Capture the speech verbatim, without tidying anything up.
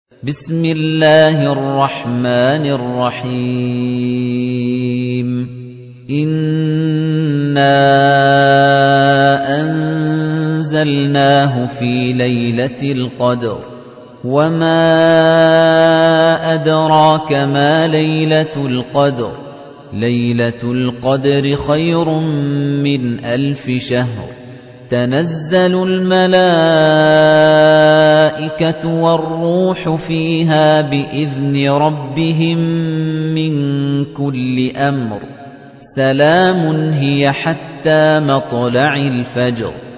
بسم الله الرحمن الرحيم إنا أنزلناه في ليلة القدر وما أدراك ما ليلة القدر ليلة القدر خير من ألف شهر تنزل الملائكة والروح فيها بإذن ربهم من كل أمر سلام هي حتى مطلع الفجر